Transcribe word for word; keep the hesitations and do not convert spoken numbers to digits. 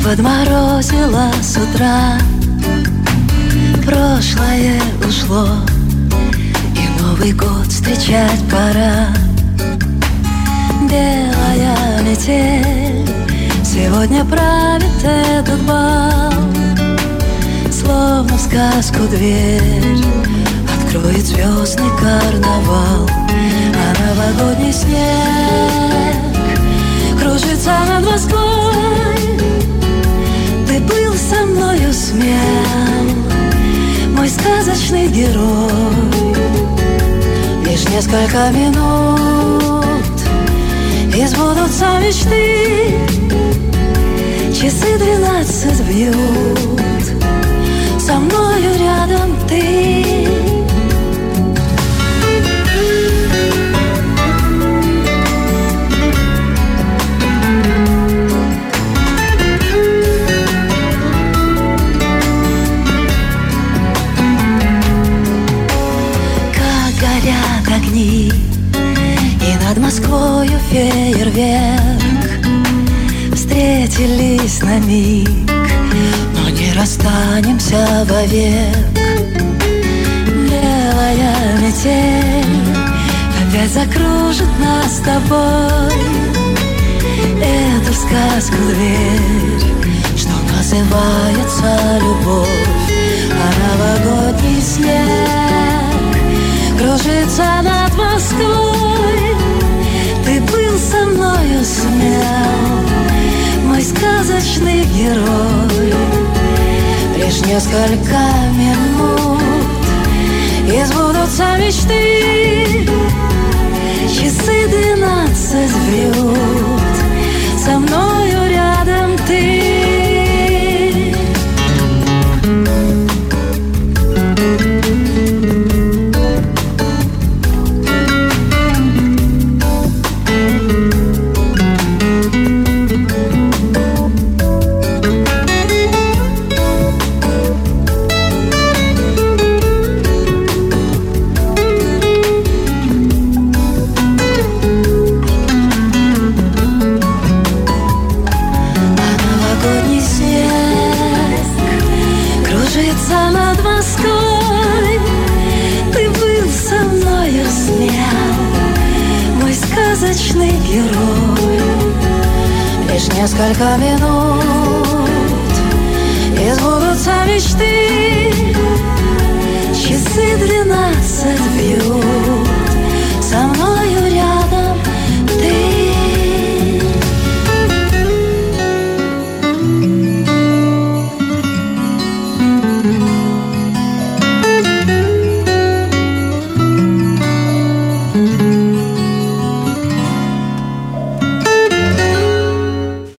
подморозило с утра. Прошлое ушло, и Новый год встречать пора. Белая метель сегодня правит этот бал. Словно в сказку дверь откроет звездный карнавал. А новогодний снег кружится над Москвой. Ты был со мною смел, мой сказочный герой. Лишь несколько минут, и сбудутся мечты. Часы двенадцать бьют, со мною рядом ты. Огни, и над Москвою фейерверк. Встретились на миг, но не расстанемся вовек. Белая метель опять закружит нас с тобой. Эту сказку дверь, что называется любовь. А новогодний снег кружится над Москвой. Ты был со мною смел, мой сказочный герой. Лишь несколько минут, и сбудутся мечты. Часы двенадцать бьют, со мною рядом ты. Над Москвой ты был со мною смел, мой сказочный герой. Лишь несколько минут, и сбудутся мечты. Часы двенадцать бьют,